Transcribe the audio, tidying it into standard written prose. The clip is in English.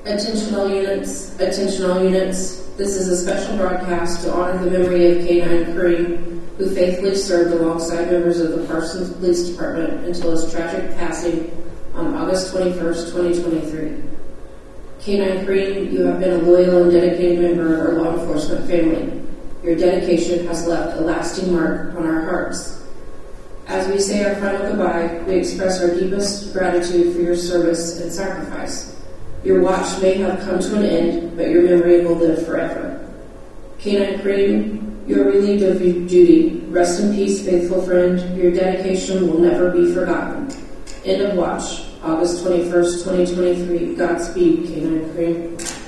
Attention all units, attention all units. This is a special broadcast to honor the memory of K-9 Kareem, who faithfully served alongside members of the Parsons Police Department until his tragic passing on August 21st, 2023. K-9 Kareem, you have been a loyal and dedicated member of our law enforcement family. Your dedication has left a lasting mark on our hearts. As we say our final goodbye, we express our deepest gratitude for your service and sacrifice. Your watch may have come to an end, but your memory will live forever. K-9 Kareem, you are relieved of your duty. Rest in peace, faithful friend. Your dedication will never be forgotten. End of watch, August 21st, 2023. Godspeed, K-9 Kareem.